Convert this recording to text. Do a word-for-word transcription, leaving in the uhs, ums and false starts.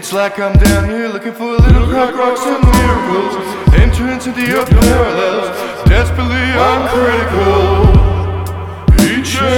It's like I'm down here looking for a little crack rocks and miracles. Enter into the upper parallels, desperately uncritical. Each